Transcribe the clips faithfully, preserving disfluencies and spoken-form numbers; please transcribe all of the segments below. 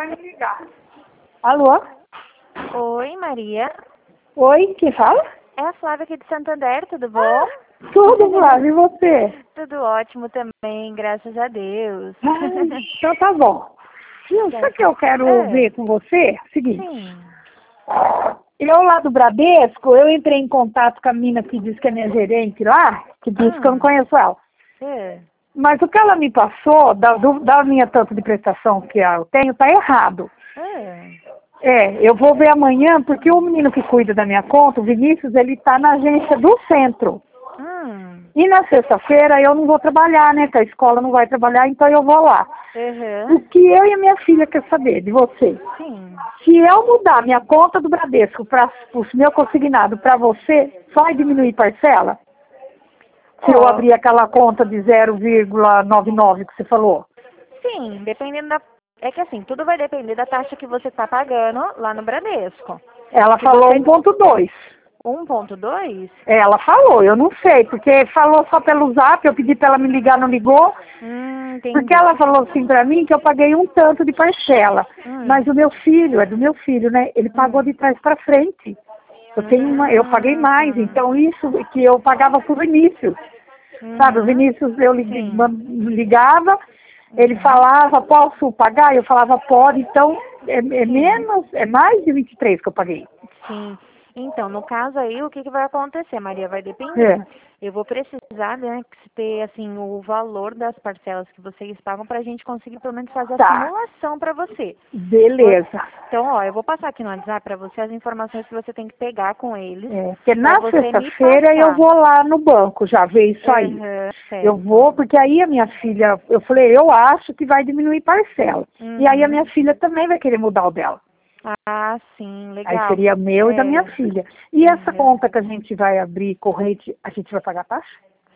vai me ligar. Alô? Oi, Maria. Oi, quem fala? É a Flávia aqui de Santander, tudo bom? Tudo, Flávia, e você? Tudo ótimo também, graças a Deus. Ai, então tá bom. Viu, sabe o que eu quero É. ver com você? Seguinte, Sim. eu lá do Bradesco, eu entrei em contato com a mina que diz que é minha gerente lá, que diz que eu não Ah. conheço ela. É. Mas o que ela me passou, da, do, da minha tanto de prestação que eu tenho, tá errado. É. É, eu vou ver amanhã, porque o menino que cuida da minha conta, o Vinícius, ele tá na agência do centro. Hum. E na sexta-feira eu não vou trabalhar, né? Que a escola não vai trabalhar, então eu vou lá. O Uhum. que eu e a minha filha quer saber de você? Sim. Se eu mudar minha conta do Bradesco para o meu consignado para você, vai diminuir parcela? Se eu Ó, abrir aquela conta de zero vírgula noventa e nove que você falou? sim, dependendo da... É que assim, tudo vai depender da taxa que você está pagando lá no Bradesco. Ela Se falou você... um ponto dois. um ponto dois? Ela falou, eu não sei, porque falou só pelo zap, eu pedi para ela me ligar, não ligou. Hum, Porque entendi. ela falou assim pra mim que eu paguei um tanto de parcela. Hum. Mas o meu filho, é do meu filho, né? Ele pagou Hum. de trás pra frente. Eu tenho uma, eu paguei mais, Hum. então isso que eu pagava pro Vinícius. Sabe, o Uhum. Vinícius eu lig- Sim. man- ligava, ele Uhum. falava, posso pagar? Eu falava, pode, então é, é Sim. menos, é mais de vinte e três que eu paguei. Sim. Então, no caso aí, o que, que vai acontecer, Maria? Vai depender. É. Eu vou precisar, né, que se ter, assim, o valor das parcelas que vocês pagam para a gente conseguir, pelo menos, fazer a Tá, simulação para você. Vo- beleza. Então, ó, eu vou passar aqui no WhatsApp para você as informações que você tem que pegar com eles, É, porque para na você me sexta-feira eu passar. vou lá no banco já ver isso aí. Aham, Eu certo. vou, porque aí a minha filha, eu falei, eu acho que vai diminuir parcela. E aí a Uhum. minha filha também vai querer mudar o dela. Ah, sim, Aí legal. seria meu e da minha É. filha. E essa Uhum. conta que a gente vai abrir corrente, a gente vai pagar taxa?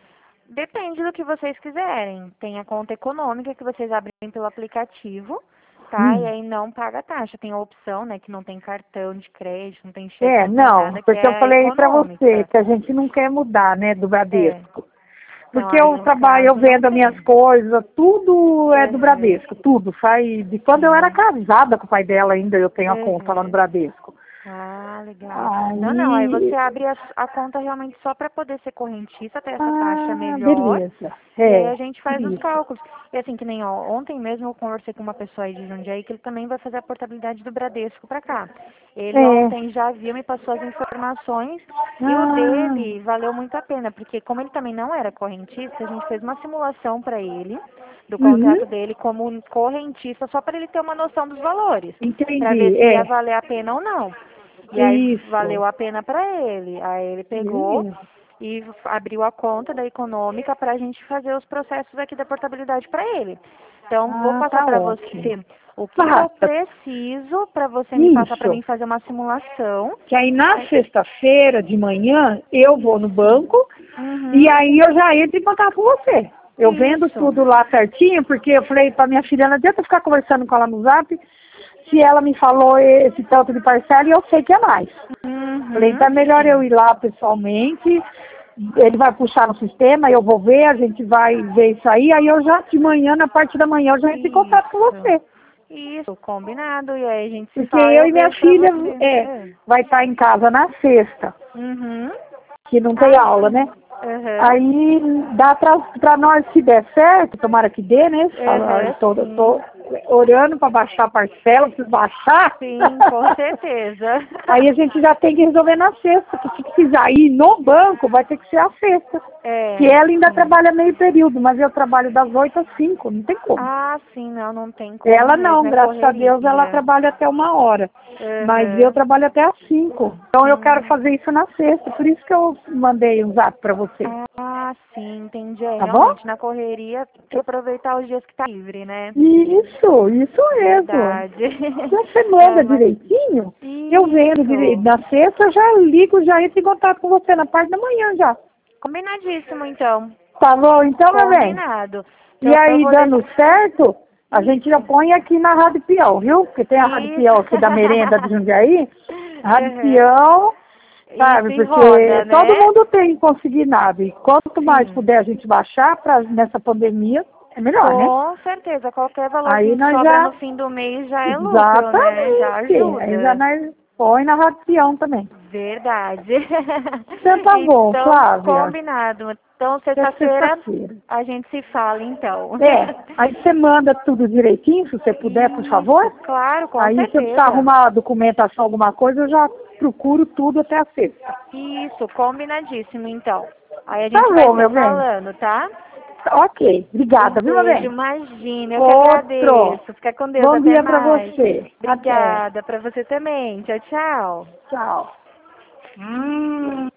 Depende do que vocês quiserem. Tem a conta econômica que vocês abrem pelo aplicativo, tá? E Hum. aí não paga taxa. Tem a opção, né, que não tem cartão de crédito, não tem cheque, É, não tem não, nada, que porque eu é a falei pra você econômica. que a gente não quer mudar, né, do É. Bradesco. Não, Porque aí eu no trabalho, eu caso não vendo as minhas tem. coisas, tudo é do Uhum. Bradesco, tudo. Sai de quando eu era Sim. casada com o pai dela ainda, eu tenho a conta lá no Uhum. Bradesco. Ah, legal. Não, não, aí você Aí, abre a, a conta realmente só para poder ser correntista, ter essa taxa ah, melhor, beleza. e aí É, a gente faz os isso. cálculos. E assim, que nem ó, ontem mesmo eu conversei com uma pessoa aí de Jundiaí que ele também vai fazer a portabilidade do Bradesco para cá. Ele É. ontem já viu, me passou as informações, e o Ah, dele valeu muito a pena, porque como ele também não era correntista, a gente fez uma simulação para ele, do uhum, contrato dele como um correntista, só para ele ter uma noção dos valores, para ver entendi. se ia É, valer a pena ou não. E aí valeu isso. a pena para ele. Aí ele pegou Beleza. e abriu a conta da econômica para a gente fazer os processos aqui da portabilidade para ele. Então, vou Ah, passar tá para ótimo. você o que, que eu Basta. preciso para você me passar para Isso. mim fazer uma simulação. Que aí na Aí- sexta-feira de manhã eu vou no Isso. banco e Uhum. aí eu já entro em contato com você. Eu vendo Isso. tudo lá certinho, porque eu falei pra minha filha, não adianta eu ficar conversando com ela no zap, se ela me falou esse tanto de parcela e eu sei que é mais. Falei, então Uhum. é melhor eu Sim. ir lá pessoalmente, ele vai puxar no sistema, eu vou ver, a gente vai ver isso aí, aí eu já de manhã, na parte da manhã, eu já entro em contato com Isso. você. Isso, combinado. E aí a gente se Porque fala, eu eu e minha vejo para filha você. é, É. vai estar em casa na sexta, Uhum. que não tem Ah, aula, né? sim. Uhum. Aí dá pra, pra nós, se der certo, tomara que dê, né? Fala, eu Uhum, tô, eu tô sim. orando pra baixar a parcela, preciso baixar. Sim, com certeza. Aí a gente já tem que resolver na sexta, porque se precisar ir no banco, vai ter que ser a sexta. Que É, ela ainda sim. trabalha meio período, mas eu trabalho das oito às cinco, não tem como. Ah, sim, não, não tem como Ela mesmo, não, é graças a Deus ela correria. trabalha até uma hora. Mas eu Uhum. trabalho até às cinco. Então eu quero Hum. fazer isso na sexta, por isso que eu mandei um zap pra você. Ah, sim, entendi. É, Tá bom? realmente, na correria, tem que aproveitar os dias que tá livre, né? Isso, isso mesmo. Verdade. Então você Não, manda mas... direitinho, eu vendo direito. Isso. Na sexta eu já ligo, já entro em contato com você na parte da manhã já. Combinadíssimo, então. Tá bom, então, meu bem? Combinado. E Então, eu aí, vou dando deixar... certo, a gente já Isso. põe aqui na Rádio Peão, viu? Porque tem a Rádio Isso. Peão aqui da merenda de Jundiaí. A Rádio Uhum. Peão, Isso sabe? em roda, Porque todo né? mundo tem consignado. E quanto mais Sim. puder a gente baixar pra, nessa pandemia, É melhor, né? Com certeza, qualquer valor Aí que nós sobra já- no fim do mês já é lucro, né? Já Exatamente. ajuda. Aí já nós põe na ração também. Verdade. Então tá bom, Então, Flávia. combinado. Então, Até sexta-feira, sexta-feira. a gente se fala, então. É, aí você manda tudo direitinho, se você puder, por favor. Isso, claro, com Aí se eu certeza. precisar arrumar documentação, alguma coisa, eu já procuro tudo até a sexta. Isso, combinadíssimo, então. Aí a Tá gente vai bom, se meu bem. falando, tá? Ok, obrigada, Um viu, meu beijo, bem? imagina, eu que Outro. agradeço. Fica com Deus, Bom até dia pra mais. você. Até. Obrigada, pra você também. Tchau, tchau. Tchau. Hum.